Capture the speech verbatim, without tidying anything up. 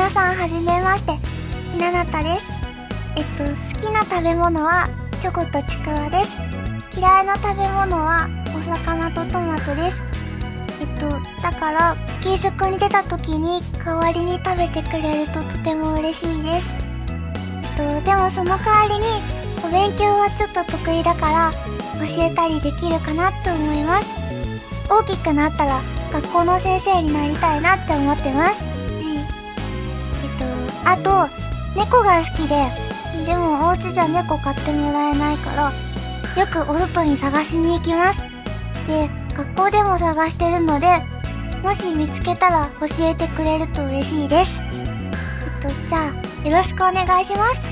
さんはじめまして、ひななたです。えっと、好きな食べ物はチョコとちくわです。嫌いな食べ物はお魚とトマトです。えっと、だから、給食に出た時に代わりに食べてくれるととても嬉しいです。えっと、でもその代わりに、お勉強はちょっと得意だから、教えたりできるかなって思います。大きくなったら、学校の先生になりたいなって思ってます。あと、猫が好きで、でもお家じゃ猫飼ってもらえないから、よくお外に探しに行きます。で、学校でも探してるので、もし見つけたら教えてくれると嬉しいです。えっと、じゃあ、よろしくお願いします。